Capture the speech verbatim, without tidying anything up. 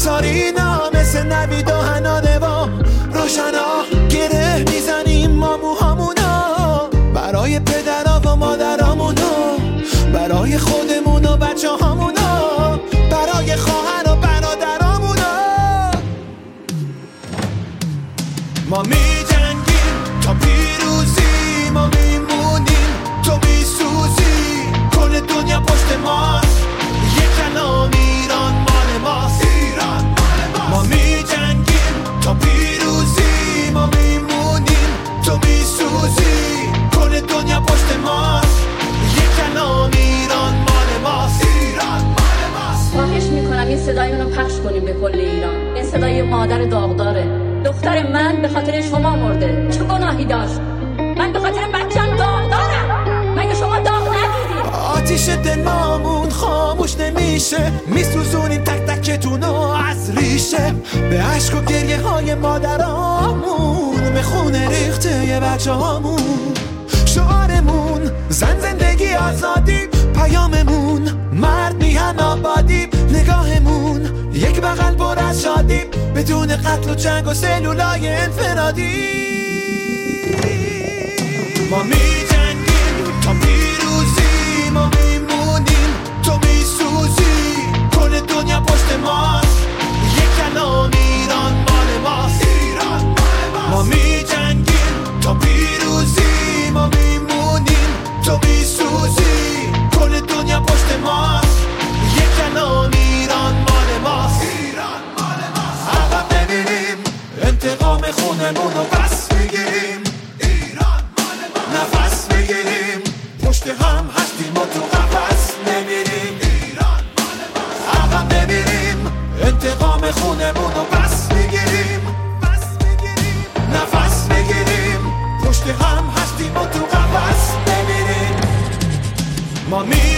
سارینا مثل نوید و هنانوا روشنا گره میزنیم ما موهامونا برای پدرها و مادرامونا برای خودمون و بچه هامونا برای خواهر و برادرامونا ما می جنگیم تا پیروزی ما میمونیم تو میسوزی کل دنیا پشت ماست یک کلام ایران مال ماست ایران مال ماست ما می جنگیم تا پیروزی ما میمونیم تو میسوزی کل دنیا پشت ماست یک کلام ایران مال ماست ایران مال ماست خواهش میکنم این صدایونو پخش کنیم به کل ایران این صدای مادر داغداره دختر من به خاطر شما مرده چه گناهی داشت من به خاطر بچم داغدارم مگه شما داغ ندیدید آتیش دلمامون خاموش نمیشه میسوزونیم تک تکتونو از ریشه به عشق و گریه های مادرامون به خونه ریخته یه بچه هامون شعارمون زن زندگی آزادی پیاممون مرد میهن آبادی نگاهمون یک بغل پر از شادی بدون قتل و جنگ و سلولای انفرادی ما می جنگیم تا پیروزی ما میمونیم تو میسوزی کل دنیا پشت ماست یک کلام ایران مال ماست ایران مال ماست ما می جنگیم تا پیروزی ما میمونیم تو میسوزی کل دنیا پشت ماست یک کلام ایران مال ماست ایران مال ماست عقب نمیریم انتقام خونمونو پس میگیریم ایران مال ماست نفس بگیریم پشت هم هستیم و تو قفس نمیریم ایران مال ماست عقب نمیریم انتقام خونمونو پس میگیریم پس میگیریم نفس بگیریم پشت هم هستیم و تو قفس نمیریم ما می